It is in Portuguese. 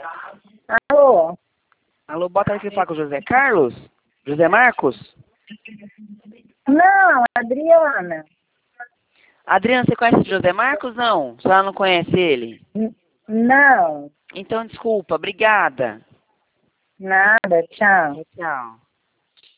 Alô? Alô, boa tarde, você fala com o José Carlos? José Marcos? Não, Adriana. Adriana, você conhece o José Marcos? Não? A senhora não conhece ele? Não, Então, desculpa, obrigada. nada, tchau. Tchau.